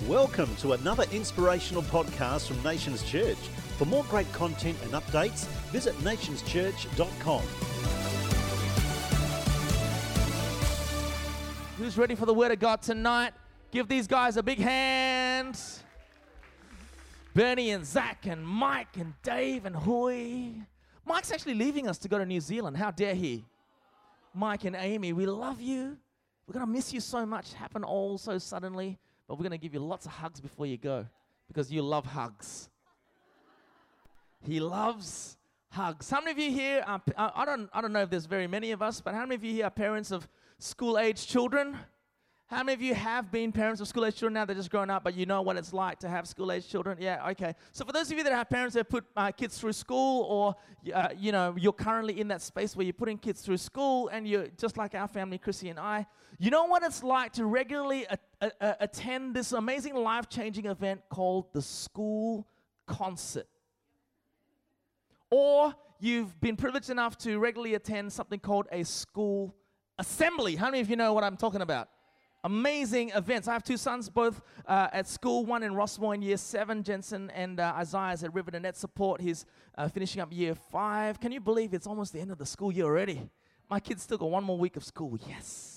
Welcome to another inspirational podcast from Nations Church. For more great content and updates, visit nationschurch.com. Who's ready for the Word of God tonight? Give these guys a big hand. Bernie and Zach and Mike and Dave and Hoy. Mike's actually leaving us to go to New Zealand. How dare he? Mike and Amy, we love you. We're going to miss you so much. Happened all so suddenly. But we're going to give you lots of hugs before you go because you love hugs. He loves hugs. How many of you here, I don't know if there's very many of us, but how many of you here are parents of school-age children? How many of you have been parents of school-age children now? They're just growing up, but you know what it's like to have school-age children? Yeah, okay. So for those of you that have parents that put kids through school or, you're currently in that space where you're putting kids through school and you're just like our family, Chrissy and I, you know what it's like to regularly attend this amazing life-changing event called the school concert. Or you've been privileged enough to regularly attend something called a school assembly. How many of you know what I'm talking about? Amazing events. I have two sons, both at school, one in Rossmore in year 7, Jensen, and Isaiah's at River Net Support. He's finishing up year 5. Can you believe it's almost the end of the school year already? My kids still got one more week of school. Yes.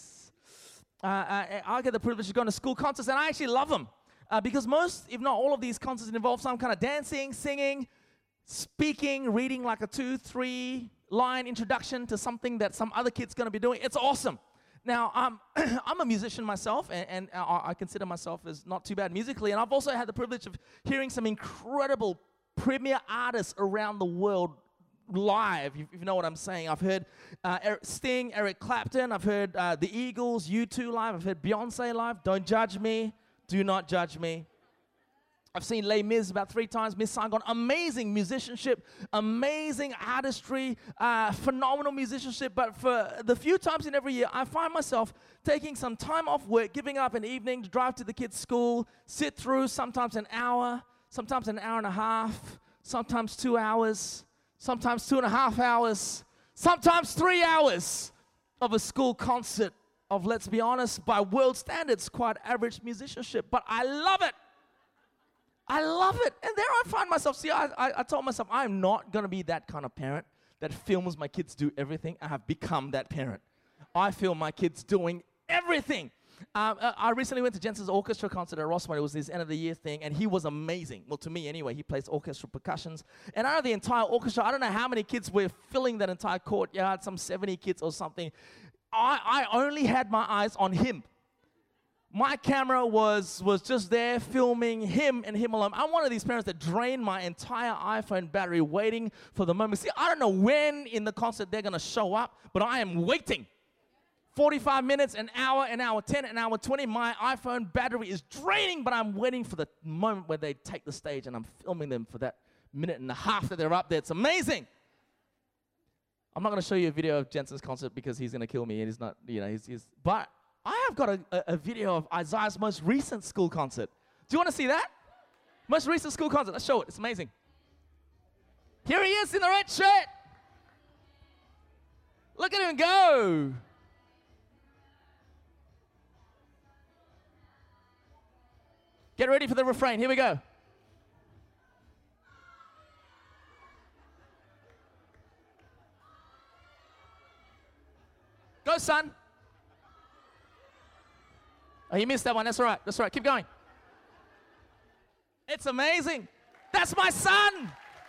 I get the privilege of going to school concerts, and I actually love them because most, if not all of these concerts involve some kind of dancing, singing, speaking, reading like a 2-3 line introduction to something that some other kid's going to be doing. It's awesome. Now, I'm a musician myself, and I consider myself as not too bad musically, and I've also had the privilege of hearing some incredible premier artists around the world live, if you know what I'm saying. I've heard Sting, Eric Clapton, I've heard the Eagles, U2 live, I've heard Beyonce live. Don't judge me. Do not judge me. I've seen Les Mis about 3 times, Miss Saigon. Amazing musicianship, amazing artistry, phenomenal musicianship. But for the few times in every year, I find myself taking some time off work, giving up an evening to drive to the kids' school, sit through sometimes an hour, sometimes an hour and a half, sometimes 2 hours, sometimes 2.5 hours, sometimes 3 hours of a school concert of, let's be honest, by world standards, quite average musicianship. But I love it. I love it. And there I find myself, I told myself, I'm not going to be that kind of parent that films my kids do everything. I have become that parent. I film my kids doing everything. I recently went to Jensen's orchestra concert at Rossmore. It was his end of the year thing, and he was amazing. Well, to me anyway, he plays orchestral percussions. And out of the entire orchestra, I don't know how many kids were filling that entire courtyard, some 70 kids or something. I only had my eyes on him. My camera was just there filming him and him alone. I'm one of these parents that drain my entire iPhone battery waiting for the moment. See, I don't know when in the concert they're going to show up, but I am waiting. 45 minutes, an hour 10, an hour 20. My iPhone battery is draining, but I'm waiting for the moment where they take the stage, and I'm filming them for that minute and a half that they're up there. It's amazing. I'm not going to show you a video of Jensen's concert because he's going to kill me, and he's not, but I have got a video of Isaiah's most recent school concert. Do you want to see that? Most recent school concert. Let's show it. It's amazing. Here he is in the red shirt. Look at him go. Get ready for the refrain. Here we go. Go, son. Oh, you missed that one. That's all right. That's all right. Keep going. It's amazing. That's my son.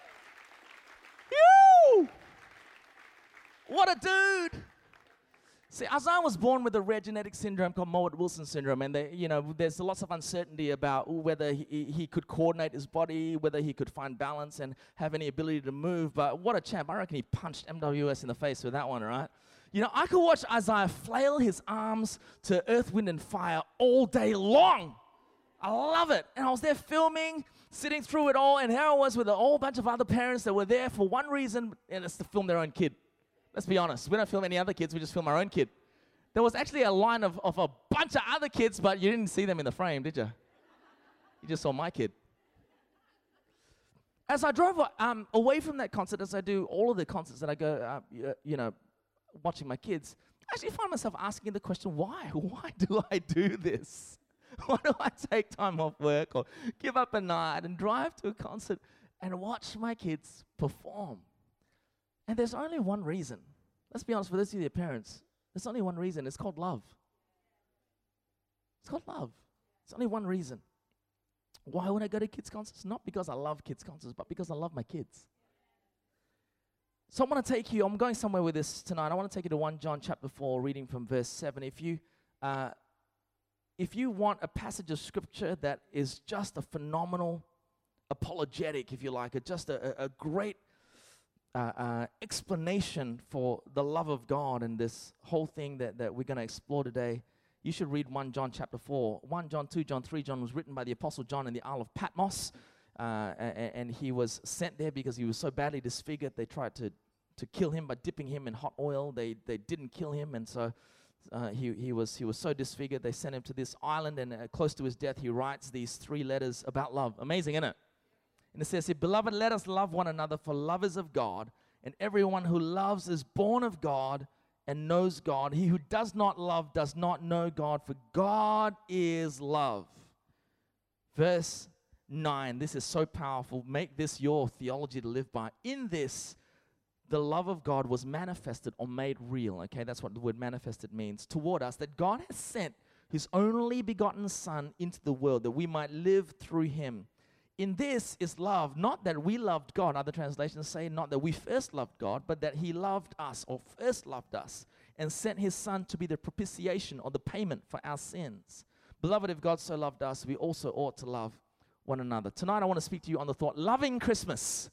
Yoo! What a dude. See, Isaiah was born with a rare genetic syndrome called Mowat-Wilson syndrome, and there's lots of uncertainty about whether he could coordinate his body, whether he could find balance and have any ability to move. But what a champ. I reckon he punched MWS in the face with that one, right? I could watch Isaiah flail his arms to Earth, Wind, and Fire all day long. I love it. And I was there filming, sitting through it all, and here I was with a whole bunch of other parents that were there for one reason, and it's to film their own kid. Let's be honest. We don't film any other kids. We just film our own kid. There was actually a line of a bunch of other kids, but you didn't see them in the frame, did you? You just saw my kid. As I drove away from that concert, as I do all of the concerts that I go, watching my kids, I actually find myself asking the question, why? Why do I do this? Why do I take time off work or give up a night and drive to a concert and watch my kids perform? And there's only one reason. Let's be honest, for those of you parents, there's only one reason. It's called love. It's called love. It's only one reason. Why would I go to kids' concerts? Not because I love kids' concerts, but because I love my kids. So I want to take you, I'm going somewhere with this tonight. I want to take you to 1 John chapter 4, reading from verse 7. If you want a passage of scripture that is just a phenomenal apologetic, if you like, just a great explanation for the love of God and this whole thing that we're going to explore today, you should read 1 John chapter 4. 1 John, 2 John, 3 John was written by the Apostle John in the Isle of Patmos, and he was sent there because he was so badly disfigured. They tried to kill him by dipping him in hot oil. They didn't kill him, and so he was so disfigured. They sent him to this island, and close to his death, he writes these 3 letters about love. Amazing, isn't it? And it says, "Beloved, let us love one another, for love is of God, and everyone who loves is born of God and knows God. He who does not love does not know God, for God is love." Verse 9, this is so powerful. Make this your theology to live by. In this, the love of God was manifested or made real. Okay, that's what the word manifested means. Toward us, that God has sent His only begotten Son into the world, that we might live through Him. In this is love, not that we loved God. Other translations say not that we first loved God, but that He loved us or first loved us and sent His Son to be the propitiation or the payment for our sins. Beloved, if God so loved us, we also ought to love one another. Tonight I want to speak to you on the thought, loving Christmas.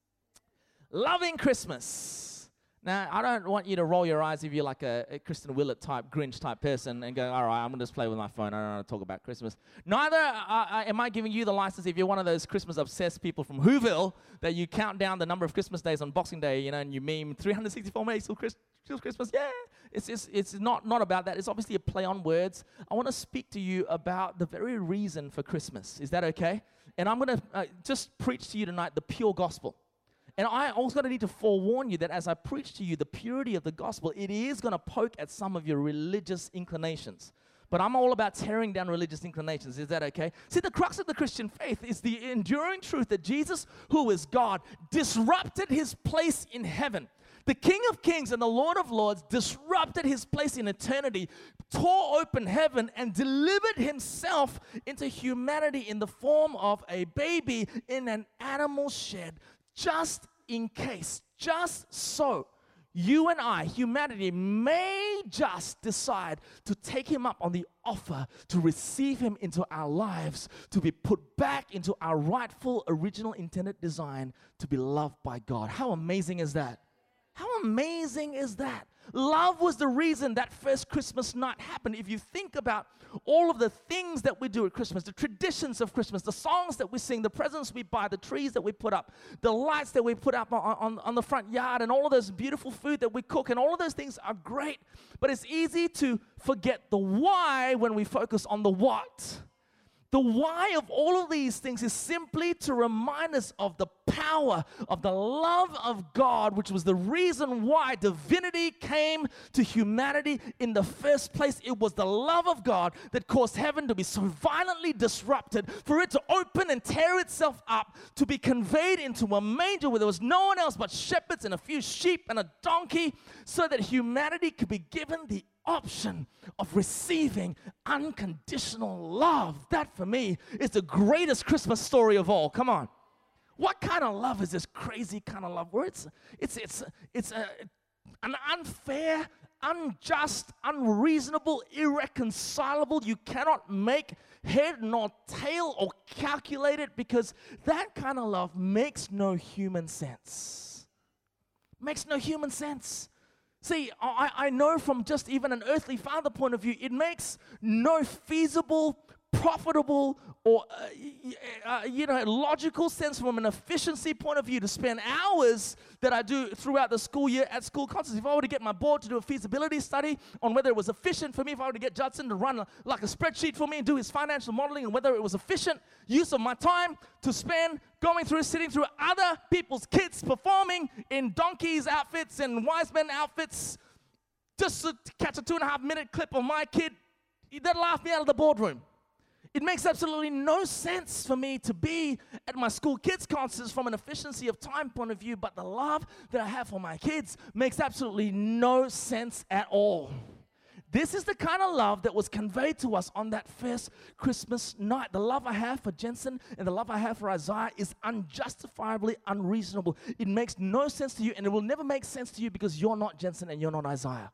Loving Christmas. Now, I don't want you to roll your eyes if you're like a Kristen Willett type, Grinch type person and go, all right, I'm going to just play with my phone. I don't want to talk about Christmas. Neither am I giving you the license if you're one of those Christmas-obsessed people from Whoville that you count down the number of Christmas days on Boxing Day, you know, and you meme 364 days till Christmas. Yeah, it's not about that. It's obviously a play on words. I want to speak to you about the very reason for Christmas. Is that okay? And I'm going to just preach to you tonight the pure gospel. And I also need to forewarn you that as I preach to you the purity of the gospel, it is going to poke at some of your religious inclinations. But I'm all about tearing down religious inclinations. Is that okay? See, the crux of the Christian faith is the enduring truth that Jesus, who is God, disrupted His place in heaven. The King of Kings and the Lord of Lords disrupted His place in eternity, tore open heaven, and delivered Himself into humanity in the form of a baby in an animal shed. Just in case, just so you and I, humanity, may just decide to take Him up on the offer, to receive Him into our lives, to be put back into our rightful, original, intended design, to be loved by God. How amazing is that? How amazing is that? Love was the reason that first Christmas night happened. If you think about all of the things that we do at Christmas, the traditions of Christmas, the songs that we sing, the presents we buy, the trees that we put up, the lights that we put up on the front yard, and all of those beautiful food that we cook, and all of those things are great. But it's easy to forget the why when we focus on the what. The why of all of these things is simply to remind us of the power of the love of God, which was the reason why divinity came to humanity in the first place. It was the love of God that caused heaven to be so violently disrupted, for it to open and tear itself up, to be conveyed into a manger where there was no one else but shepherds and a few sheep and a donkey, so that humanity could be given the option of receiving unconditional love. That, for me, is the greatest Christmas story of all. Come on. What kind of love is this crazy kind of love where it's an unfair, unjust, unreasonable, irreconcilable? You cannot make head nor tail or calculate it, because that kind of love makes no human sense. Makes no human sense. See, I know from just even an earthly father point of view, it makes no feasible, profitable, or logical sense from an efficiency point of view to spend hours that I do throughout the school year at school concerts. If I were to get my board to do a feasibility study on whether it was efficient for me, if I were to get Judson to run like a spreadsheet for me and do his financial modeling, and whether it was efficient use of my time to spend sitting through other people's kids performing in donkeys outfits and wise men outfits just to catch a 2.5 minute clip of my kid, they'd laugh me out of the boardroom. It makes absolutely no sense for me to be at my school kids concerts from an efficiency of time point of view, but the love that I have for my kids makes absolutely no sense at all. This is the kind of love that was conveyed to us on that first Christmas night. The love I have for Jensen and the love I have for Isaiah is unjustifiably unreasonable. It makes no sense to you, and it will never make sense to you because you're not Jensen and you're not Isaiah.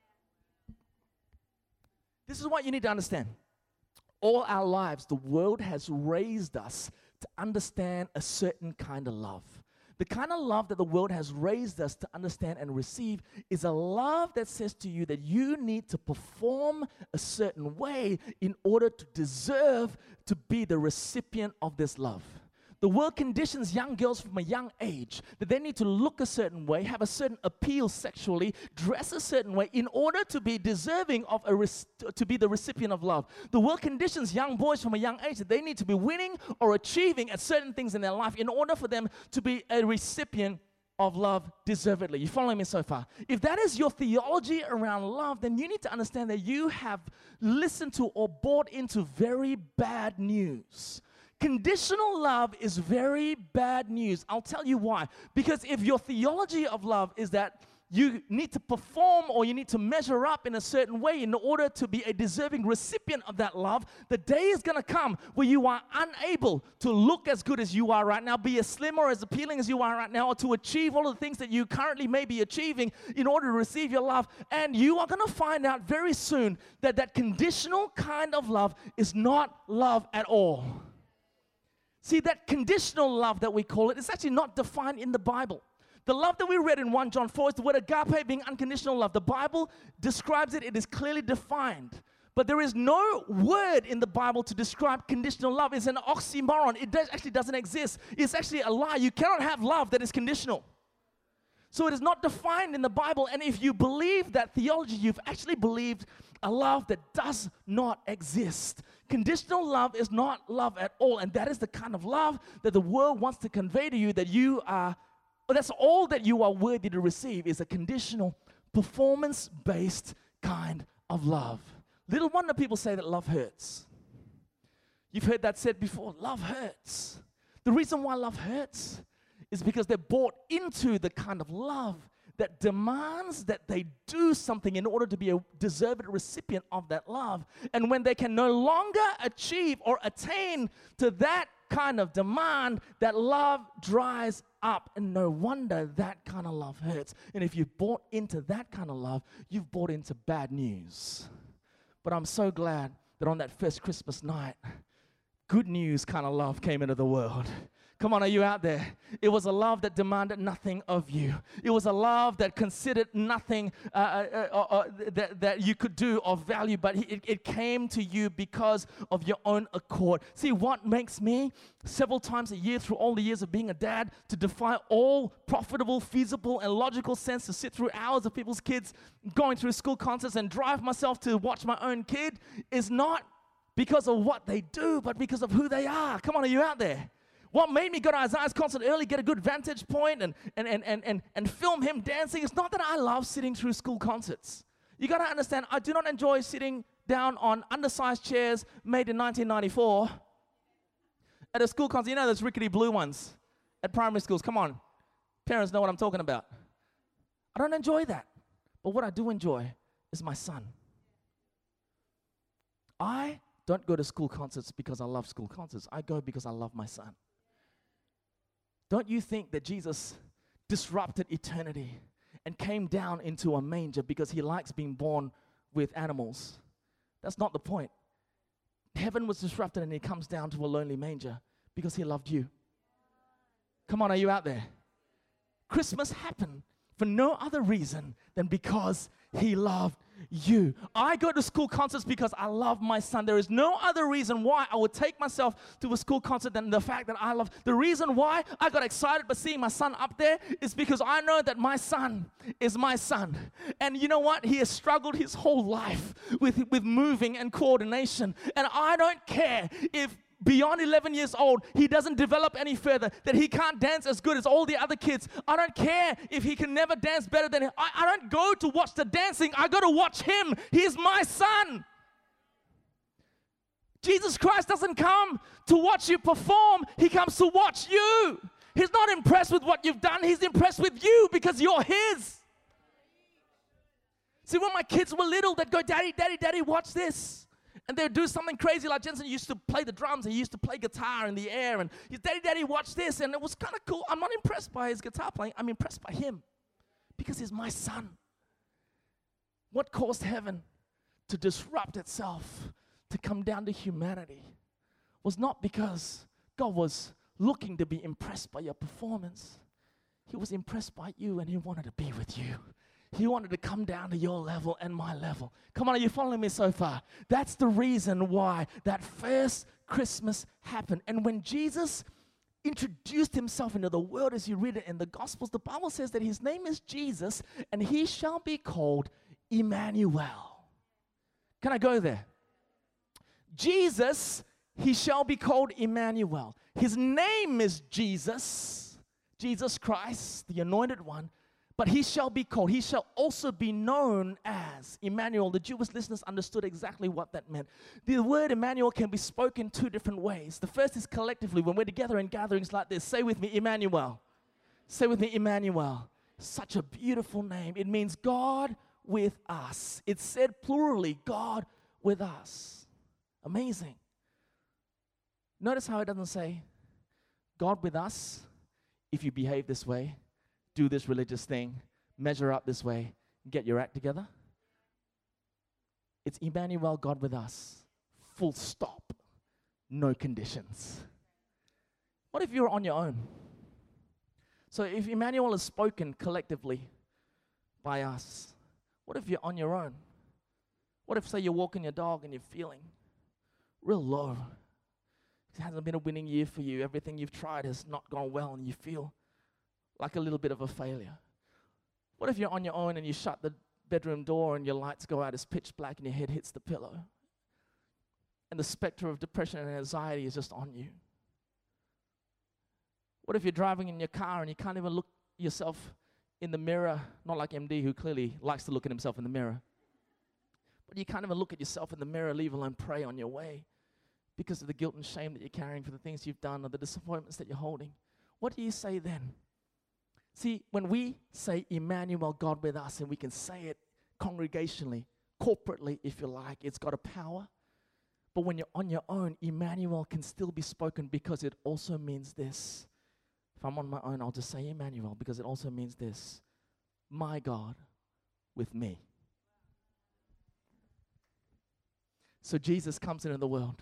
This is what you need to understand. All our lives, the world has raised us to understand a certain kind of love. The kind of love that the world has raised us to understand and receive is a love that says to you that you need to perform a certain way in order to deserve to be the recipient of this love. The world conditions young girls from a young age that they need to look a certain way, have a certain appeal sexually, dress a certain way in order to be deserving of to be the recipient of love. The world conditions young boys from a young age that they need to be winning or achieving at certain things in their life in order for them to be a recipient of love deservedly. You following me so far? If that is your theology around love, then you need to understand that you have listened to or bought into very bad news. Conditional love is very bad news. I'll tell you why. Because if your theology of love is that you need to perform or you need to measure up in a certain way in order to be a deserving recipient of that love, the day is going to come where you are unable to look as good as you are right now, be as slim or as appealing as you are right now, or to achieve all of the things that you currently may be achieving in order to receive your love. And you are going to find out very soon that that conditional kind of love is not love at all. See, that conditional love that we call it is actually not defined in the Bible. The love that we read in 1 John 4 is the word agape being unconditional love. The Bible describes it. It is clearly defined. But there is no word in the Bible to describe conditional love. It's an oxymoron. It actually doesn't exist. It's actually a lie. You cannot have love that is conditional. So it is not defined in the Bible. And if you believe that theology, you've actually believed a love that does not exist. Conditional love is not love at all. And that is the kind of love that the world wants to convey to you, that you are, well, that's all that you are worthy to receive, is a conditional, performance-based kind of love. Little wonder people say that love hurts. You've heard that said before, love hurts. The reason why love hurts is because they're bought into the kind of love that demands that they do something in order to be a deserved recipient of that love. And when they can no longer achieve or attain to that kind of demand, that love dries up. And no wonder that kind of love hurts. And if you've bought into that kind of love, you've bought into bad news. But I'm so glad that on that first Christmas night, good news kind of love came into the world. Come on, are you out there? It was a love that demanded nothing of you. It was a love that considered nothing that you could do of value, but it came to you because of your own accord. See, what makes me several times a year through all the years of being a dad to defy all profitable, feasible, and logical sense to sit through hours of people's kids going through school concerts and drive myself to watch my own kid is not because of what they do, but because of who they are. Come on, are you out there? What made me go to Isaiah's concert early, get a good vantage point, and film him dancing? It's not that I love sitting through school concerts. You got to understand, I do not enjoy sitting down on undersized chairs made in 1994 at a school concert. You know those rickety blue ones at primary schools. Come on. Parents know what I'm talking about. I don't enjoy that. But what I do enjoy is my son. I don't go to school concerts because I love school concerts. I go because I love my son. Don't you think that Jesus disrupted eternity and came down into a manger because he likes being born with animals? That's not the point. Heaven was disrupted and he comes down to a lonely manger because he loved you. Come on, are you out there? Christmas happened for no other reason than because he loved you. I go to school concerts because I love my son. There is no other reason why I would take myself to a school concert than the fact that I love. The reason why I got excited by seeing my son up there is because I know that my son is my son. And you know what? He has struggled his whole life with moving and coordination. And I don't care if beyond 11 years old, he doesn't develop any further, that he can't dance as good as all the other kids. I don't care if he can never dance better than him. I don't go to watch the dancing. I go to watch him. He's my son. Jesus Christ doesn't come to watch you perform. He comes to watch you. He's not impressed with what you've done. He's impressed with you because you're His. See, when my kids were little, they'd go, Daddy, Daddy, Daddy, watch this. And they'd do something crazy like Jensen used to play the drums. He used to play guitar in the air. And he's, Daddy, Daddy, watch this. And it was kind of cool. I'm not impressed by his guitar playing. I'm impressed by him because he's my son. What caused heaven to disrupt itself, to come down to humanity, was not because God was looking to be impressed by your performance. He was impressed by you, and He wanted to be with you. He wanted to come down to your level and my level. Come on, are you following me so far? That's the reason why that first Christmas happened. And when Jesus introduced Himself into the world, as you read it in the Gospels, the Bible says that His name is Jesus, and He shall be called Emmanuel. Can I go there? Jesus, He shall be called Emmanuel. His name is Jesus, Jesus Christ, the Anointed One, but He shall be called. He shall also be known as Emmanuel. The Jewish listeners understood exactly what that meant. The word Emmanuel can be spoken two different ways. The first is collectively, when we're together in gatherings like this. Say with me, Emmanuel. Say with me, Emmanuel. Such a beautiful name. It means God with us. It's said plurally, God with us. Amazing. Notice how it doesn't say, God with us, if you behave this way, do this religious thing, measure up this way, get your act together. It's Emmanuel, God with us. Full stop. No conditions. What if you're on your own? So if Emmanuel is spoken collectively by us, what if you're on your own? What if, say, you're walking your dog and you're feeling real low? It hasn't been a winning year for you. Everything you've tried has not gone well and you feel like a little bit of a failure. What if you're on your own and you shut the bedroom door and your lights go out, it's pitch black and your head hits the pillow and the specter of depression and anxiety is just on you? What if you're driving in your car and you can't even look yourself in the mirror, not like MD who clearly likes to look at himself in the mirror, but you can't even look at yourself in the mirror, leave alone pray on your way because of the guilt and shame that you're carrying for the things you've done or the disappointments that you're holding? What do you say then? See, when we say Emmanuel, God with us, and we can say it congregationally, corporately, if you like, it's got a power. But when you're on your own, Emmanuel can still be spoken because it also means this. If I'm on my own, I'll just say Emmanuel because it also means this. My God with me. So Jesus comes into the world.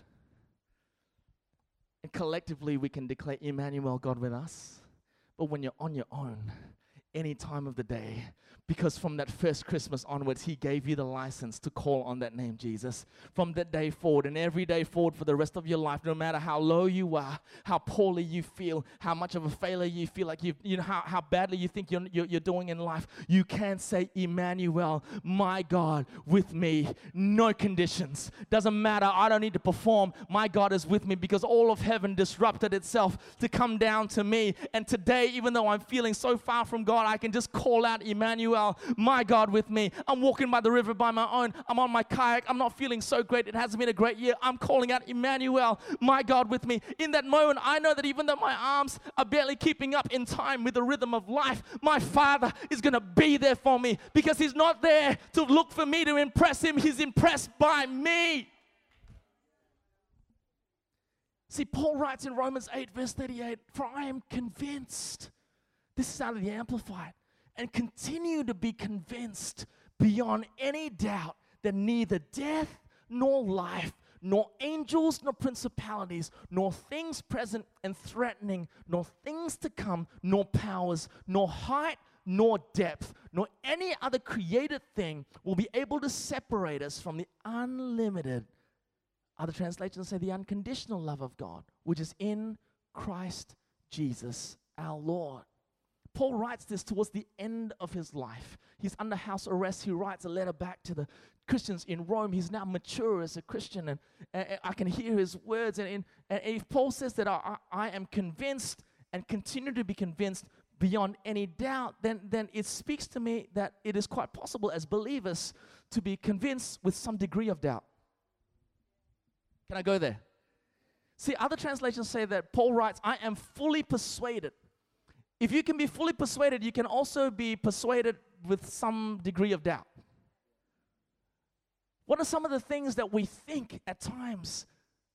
And collectively we can declare Emmanuel, God with us. But when you're on your own, any time of the day, because from that first Christmas onwards, He gave you the license to call on that name, Jesus. From that day forward and every day forward for the rest of your life, no matter how low you are, how poorly you feel, how much of a failure you feel like you know how badly you think you're doing in life, you can say, Emmanuel, my God with me. No conditions. Doesn't matter. I don't need to perform. My God is with me because all of heaven disrupted itself to come down to me. And today, even though I'm feeling so far from God, I can just call out Emmanuel, my God with me. I'm walking by the river by my own. I'm on my kayak. I'm not feeling so great. It hasn't been a great year. I'm calling out Emmanuel, my God with me. In that moment, I know that even though my arms are barely keeping up in time with the rhythm of life, my Father is going to be there for me because He's not there to look for me to impress Him. He's impressed by me. See, Paul writes in Romans 8, verse 38, for I am convinced. This is out of the Amplified. And continue to be convinced beyond any doubt that neither death nor life, nor angels nor principalities, nor things present and threatening, nor things to come, nor powers, nor height, nor depth, nor any other created thing will be able to separate us from the unlimited, other translations say the unconditional love of God, which is in Christ Jesus our Lord. Paul writes this towards the end of his life. He's under house arrest. He writes a letter back to the Christians in Rome. He's now mature as a Christian, and I can hear his words. And if Paul says that I am convinced and continue to be convinced beyond any doubt, then it speaks to me that it is quite possible as believers to be convinced with some degree of doubt. Can I go there? See, other translations say that Paul writes, I am fully persuaded. If you can be fully persuaded, you can also be persuaded with some degree of doubt. What are some of the things that we think at times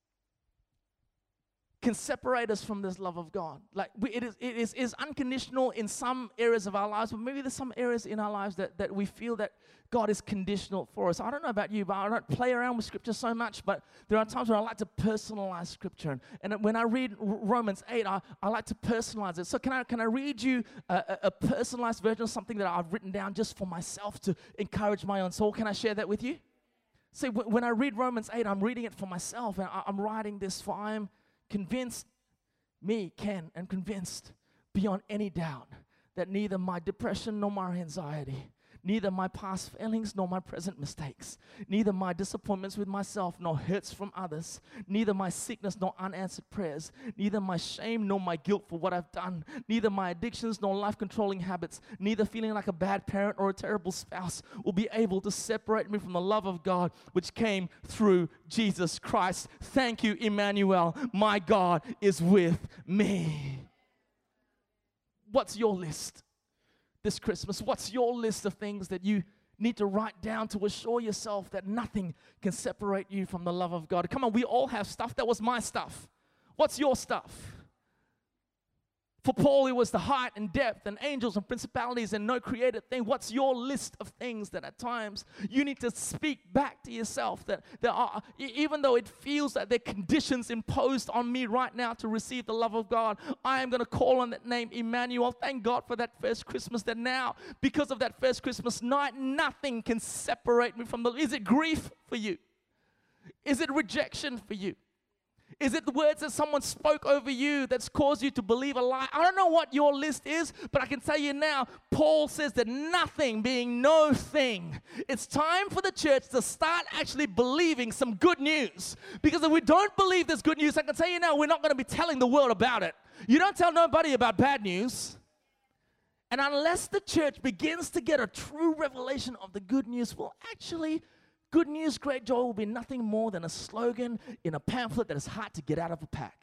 can separate us from this love of God? Like it is unconditional in some areas of our lives, but maybe there's some areas in our lives that we feel that God is conditional for us. I don't know about you, but I don't play around with Scripture so much, but there are times when I like to personalize Scripture. And when I read Romans 8, I like to personalize it. So can I read you a personalized version of something that I've written down just for myself to encourage my own soul? Can I share that with you? See, when I read Romans 8, I'm reading it for myself, and I'm writing this for I am convinced, Ken, and convinced beyond any doubt that neither my depression nor my anxiety, neither my past failings nor my present mistakes, neither my disappointments with myself nor hurts from others, neither my sickness nor unanswered prayers, neither my shame nor my guilt for what I've done, neither my addictions nor life-controlling habits, neither feeling like a bad parent or a terrible spouse will be able to separate me from the love of God which came through Jesus Christ. Thank you, Emmanuel. My God is with me. What's your list this Christmas? What's your list of things that you need to write down to assure yourself that nothing can separate you from the love of God? Come on, we all have stuff. That was my stuff. What's your stuff? For Paul, it was the height and depth and angels and principalities and no created thing. What's your list of things that at times you need to speak back to yourself that there are, even though it feels that there are conditions imposed on me right now to receive the love of God, I am going to call on that name, Emmanuel. Thank God for that first Christmas, that now, because of that first Christmas night, nothing can separate me from the... Is it grief for you? Is it rejection for you? Is it the words that someone spoke over you that's caused you to believe a lie? I don't know what your list is, but I can tell you now, Paul says that nothing being no thing. It's time for the church to start actually believing some good news. Because if we don't believe this good news, I can tell you now, we're not going to be telling the world about it. You don't tell nobody about bad news. And unless the church begins to get a true revelation of the good news, well, actually... good news, great joy will be nothing more than a slogan in a pamphlet that is hard to get out of a pack.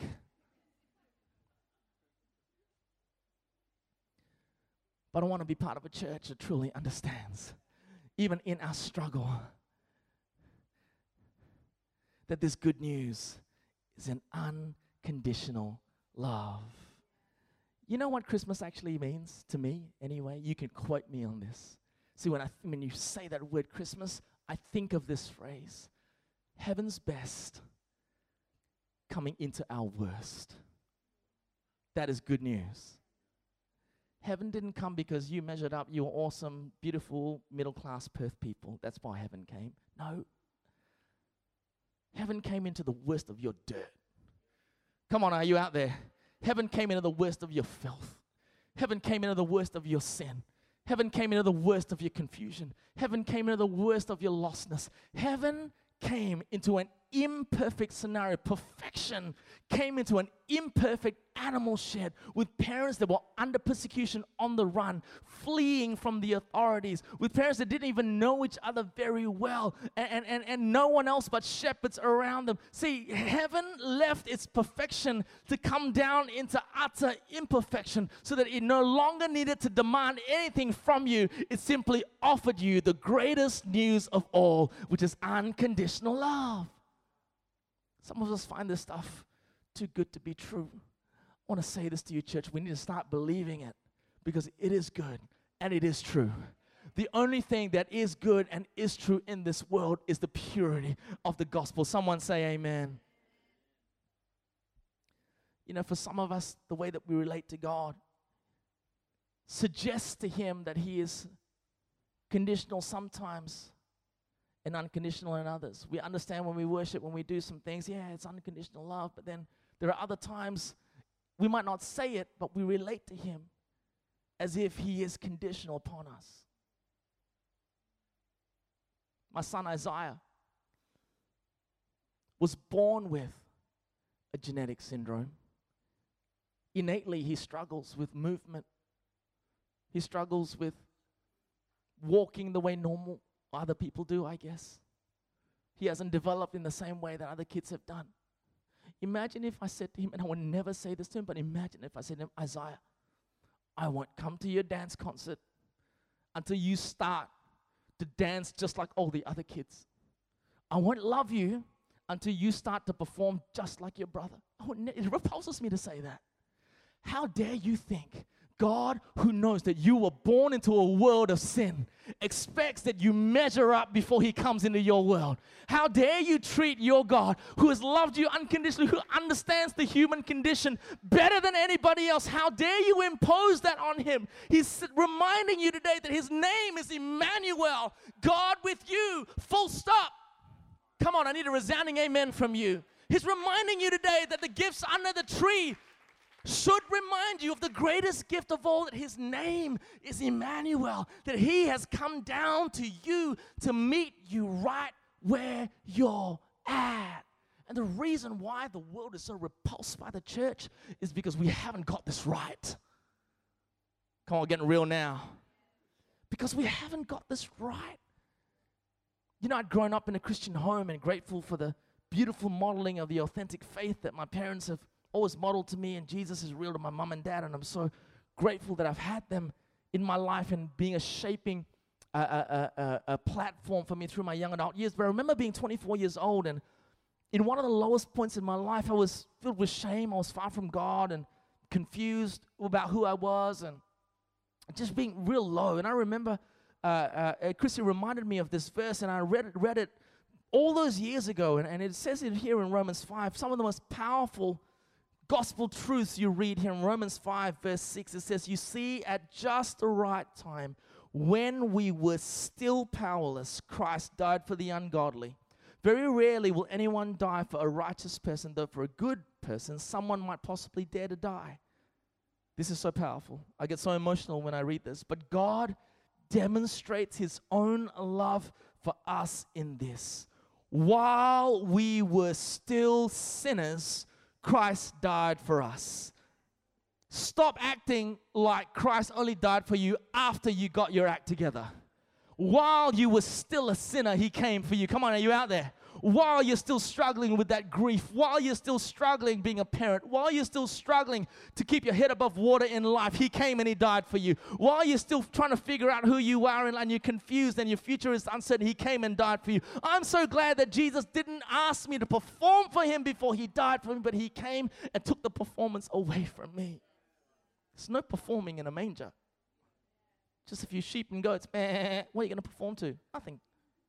But I want to be part of a church that truly understands, even in our struggle, that this good news is an unconditional love. You know what Christmas actually means to me anyway? You can quote me on this. See, when you say that word Christmas, I think of this phrase, heaven's best coming into our worst. That is good news. Heaven didn't come because you measured up, you were awesome, beautiful, middle-class Perth people. That's why heaven came. No. Heaven came into the worst of your dirt. Come on, are you out there? Heaven came into the worst of your filth. Heaven came into the worst of your sin. Heaven came into the worst of your confusion. Heaven came into the worst of your lostness. Heaven came into an imperfect scenario. Perfection came into an imperfect animal shed with parents that were under persecution on the run, fleeing from the authorities, with parents that didn't even know each other very well, and no one else but shepherds around them. See, heaven left its perfection to come down into utter imperfection so that it no longer needed to demand anything from you. It simply offered you the greatest news of all, which is unconditional love. Some of us find this stuff too good to be true. I want to say this to you, church. We need to start believing it because it is good and it is true. The only thing that is good and is true in this world is the purity of the gospel. Someone say amen. You know, for some of us, the way that we relate to God suggests to Him that He is conditional sometimes and unconditional in others. We understand when we worship, when we do some things, yeah, it's unconditional love, but then there are other times we might not say it, but we relate to Him as if He is conditional upon us. My son Isaiah was born with a genetic syndrome. Innately, he struggles with movement. He struggles with walking the way normal other people do, I guess. he hasn't developed in the same way that other kids have done. Imagine if I said to him, and I would never say this to him, but imagine if I said to him, Isaiah, I won't come to your dance concert until you start to dance just like all the other kids. I won't love you until you start to perform just like your brother. It repulses me to say that. How dare you think God, who knows that you were born into a world of sin, expects that you measure up before he comes into your world? How dare you treat your God, who has loved you unconditionally, who understands the human condition better than anybody else? How dare you impose that on him? He's reminding you today that his name is Emmanuel, God with you, full stop. Come on, I need a resounding amen from you. He's reminding you today that the gifts under the tree should remind you of the greatest gift of all, that his name is Emmanuel, that he has come down to you to meet you right where you're at. And the reason why the world is so repulsed by the church is because we haven't got this right. Come on, getting real now. Because we haven't got this right. You know, I'd grown up in a Christian home and grateful for the beautiful modeling of the authentic faith that my parents have always modeled to me, and Jesus is real to my mum and dad, and I'm so grateful that I've had them in my life and being a shaping a platform for me through my young adult years. But I remember being 24 years old, and in one of the lowest points in my life, I was filled with shame. I was far from God and confused about who I was and just being real low. And I remember Chrissy reminded me of this verse, and I read it all those years ago, and it says it here in Romans 5, some of the most powerful gospel truths you read here in Romans 5, verse 6. It says, you see, at just the right time, when we were still powerless, Christ died for the ungodly. Very rarely will anyone die for a righteous person, though for a good person, someone might possibly dare to die. This is so powerful. I get so emotional when I read this. But God demonstrates his own love for us in this. While we were still sinners, Christ died for us. Stop acting like Christ only died for you after you got your act together. While you were still a sinner, he came for you. Come on, are you out there? While you're still struggling with that grief, while you're still struggling being a parent, while you're still struggling to keep your head above water in life, he came and he died for you. While you're still trying to figure out who you are and you're confused and your future is uncertain, he came and died for you. I'm so glad that Jesus didn't ask me to perform for him before he died for me, but he came and took the performance away from me. There's no performing in a manger. Just a few sheep and goats. What are you going to perform to? Nothing.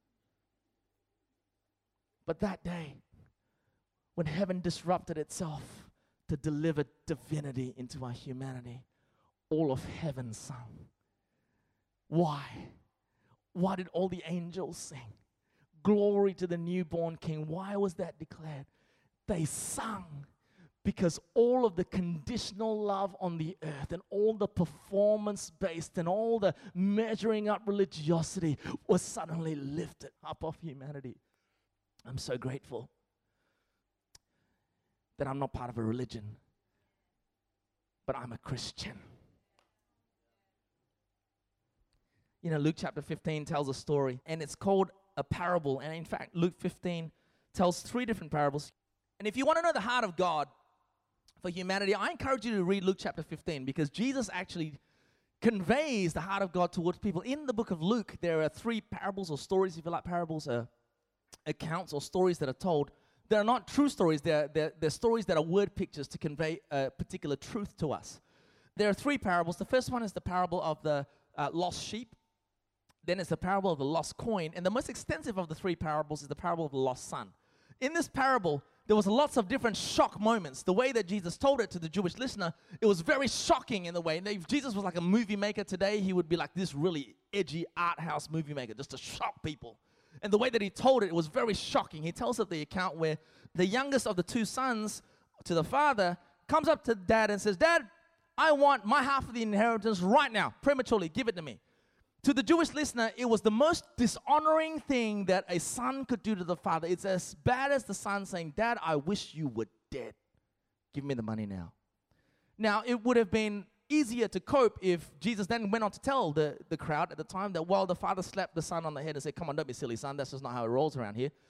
But that day, when heaven disrupted itself to deliver divinity into our humanity, all of heaven sung. Why? Why did all the angels sing? Glory to the newborn King. Why was that declared? They sung because all of the conditional love on the earth and all the performance-based and all the measuring up religiosity was suddenly lifted up off humanity. I'm so grateful that I'm not part of a religion, but I'm a Christian. You know, Luke chapter 15 tells a story, and it's called a parable. And in fact, Luke 15 tells 3 different parables. And if you want to know the heart of God for humanity, I encourage you to read Luke chapter 15, because Jesus actually conveys the heart of God towards people. In the book of Luke, there are 3 parables or stories, if you like parables, accounts or stories that are told. They're not true stories. They're stories that are word pictures to convey a particular truth to us. There are 3 parables. The first one is the parable of the lost sheep. Then it's the parable of the lost coin. And the most extensive of the 3 parables is the parable of the lost son. In this parable, there was lots of different shock moments. The way that Jesus told it to the Jewish listener, it was very shocking in the way. And if Jesus was like a movie maker today, he would be like this really edgy art house movie maker just to shock people. And the way that he told it was very shocking. He tells of the account where the youngest of the 2 sons to the father comes up to dad and says, Dad, I want my half of the inheritance right now, prematurely, give it to me. To the Jewish listener, it was the most dishonoring thing that a son could do to the father. It's as bad as the son saying, Dad, I wish you were dead. Give me the money now. Now, it would have been easier to cope if Jesus then went on to tell the crowd at the time that, well, the father slapped the son on the head and said, come on, don't be silly, son. That's just not how it rolls around here.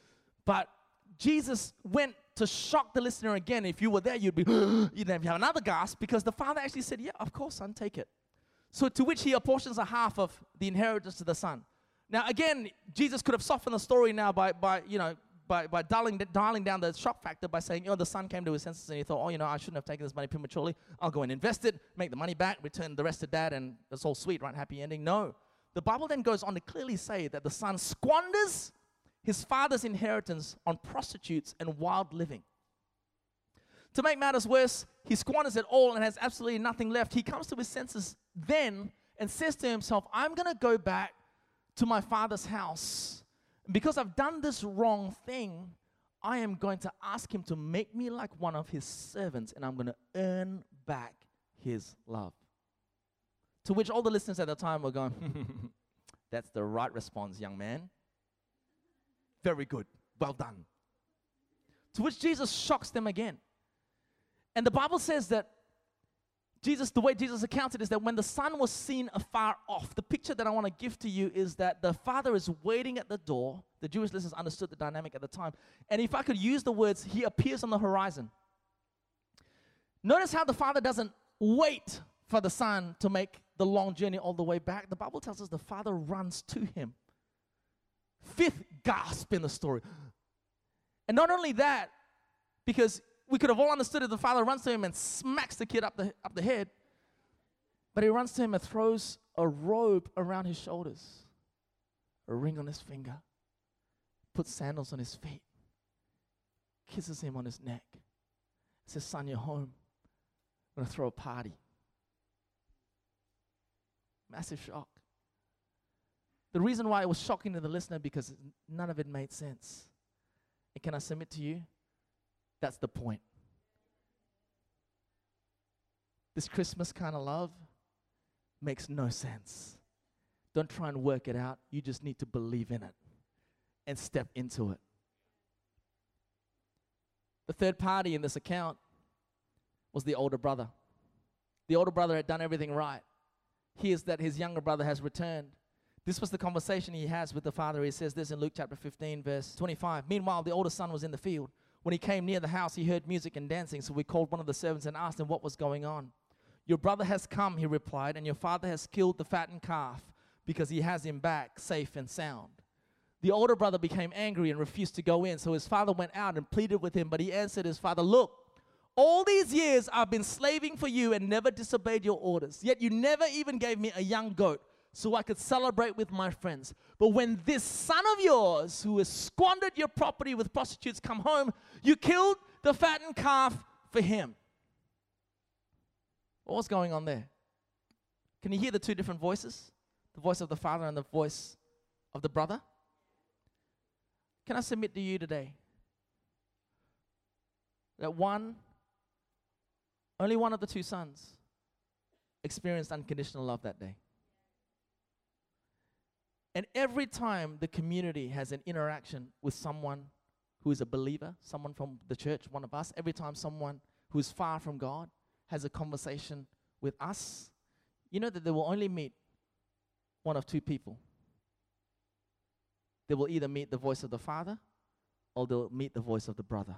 But Jesus went to shock the listener again. If you were there, you'd have another gasp, because the father actually said, yeah, of course, son, take it. So to which he apportions a half of the inheritance to the son. Now, again, Jesus could have softened the story now by dialing down the shock factor by saying, the son came to his senses and he thought, I shouldn't have taken this money prematurely. I'll go and invest it, make the money back, return the rest to dad, and it's all sweet, right? Happy ending. No. The Bible then goes on to clearly say that the son squanders his father's inheritance on prostitutes and wild living. To make matters worse, he squanders it all and has absolutely nothing left. He comes to his senses then and says to himself, I'm going to go back to my father's house. Because I've done this wrong thing, I am going to ask him to make me like one of his servants, and I'm going to earn back his love. To which all the listeners at the time were going, that's the right response, young man. Very good. Well done. To which Jesus shocks them again. And the Bible says that the way Jesus accounts it is that when the son was seen afar off, the picture that I want to give to you is that the father is waiting at the door. The Jewish listeners understood the dynamic at the time. And if I could use the words, he appears on the horizon. Notice how the father doesn't wait for the son to make the long journey all the way back. The Bible tells us the father runs to him. Fifth gasp in the story. And not only that, because we could have all understood it, the father runs to him and smacks the kid up the head, but he runs to him and throws a robe around his shoulders, a ring on his finger, puts sandals on his feet, kisses him on his neck, says, son, you're home. I'm going to throw a party. Massive shock. The reason why it was shocking to the listener, because none of it made sense. And can I submit to you? That's the point. This Christmas kind of love makes no sense. Don't try and work it out. You just need to believe in it and step into it. The third party in this account was the older brother. The older brother had done everything right. Hears that his younger brother has returned. This was the conversation he has with the father. He says this in Luke chapter 15, verse 25. Meanwhile, the older son was in the field. When he came near the house, he heard music and dancing. So we called one of the servants and asked him what was going on. Your brother has come, he replied, and your father has killed the fattened calf because he has him back safe and sound. The older brother became angry and refused to go in. So his father went out and pleaded with him. But he answered his father, look, all these years I've been slaving for you and never disobeyed your orders. Yet you never even gave me a young goat so I could celebrate with my friends. But when this son of yours, who has squandered your property with prostitutes, come home, you killed the fattened calf for him. What was going on there? Can you hear the two different voices? The voice of the father and the voice of the brother? Can I submit to you today that only one of the two sons experienced unconditional love that day? And every time the community has an interaction with someone who is a believer, someone from the church, one of us, every time someone who is far from God has a conversation with us, you know that they will only meet one of two people. They will either meet the voice of the father or they'll meet the voice of the brother.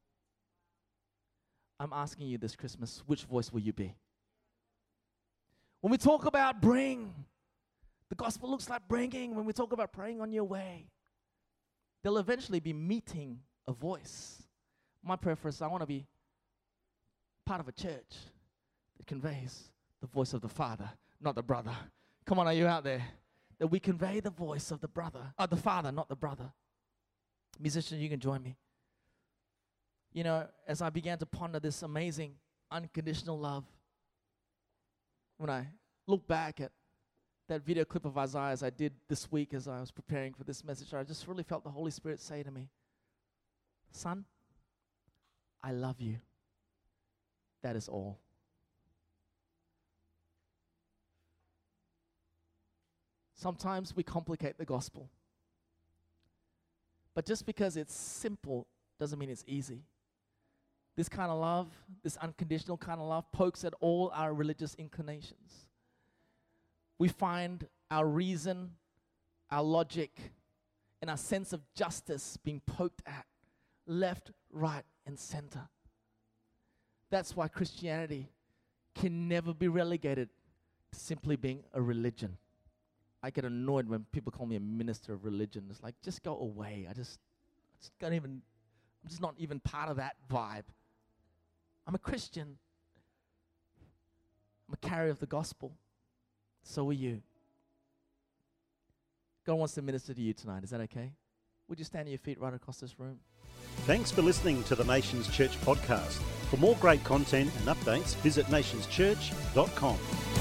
I'm asking you this Christmas, which voice will you be? When we talk about bring, the gospel looks like bringing. When we talk about praying on your way, they'll eventually be meeting a voice. My preference, I want to be part of a church that conveys the voice of the father, not the brother. Come on, are you out there? That we convey the voice of the brother, the father, not the brother. Musicians, you can join me. You know, as I began to ponder this amazing, unconditional love, when I look back at that video clip of Isaiah as I did this week as I was preparing for this message, I just really felt the Holy Spirit say to me, son, I love you. That is all. Sometimes we complicate the gospel. But just because it's simple doesn't mean it's easy. This kind of love, this unconditional kind of love, pokes at all our religious inclinations. We find our reason, our logic and our sense of justice being poked at left, right, and center. That's why Christianity can never be relegated to simply being a religion. I get annoyed when people call me a minister of religion. It's like, just go away. I just can't even, I'm just not even part of that vibe. I'm a Christian. I'm a carrier of the gospel. So are you. God wants to minister to you tonight. Is that okay? Would you stand on your feet right across this room? Thanks for listening to the Nations Church podcast. For more great content and updates, visit nationschurch.com.